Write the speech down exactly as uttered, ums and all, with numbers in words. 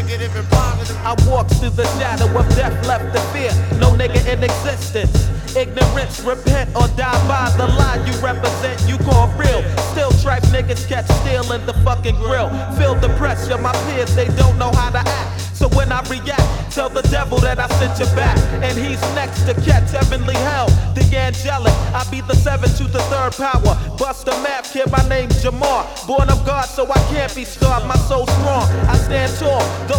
negative and positive. I walk through the shadow of death, left to fear. No nigga in existence. Ignorance, repent or die by the lie you represent. You call real. Still tripe niggas catch steel in the fucking grill. Feel the pressure, my peers they don't know how to act. So when I react, tell the devil that I sent you back. And he's next to catch heavenly hell. The angelic, I be the seven to the third power. Bust a map, kid, my name's Jamar. Born of God, so I can't be scarred. My soul strong, I stand tall. Though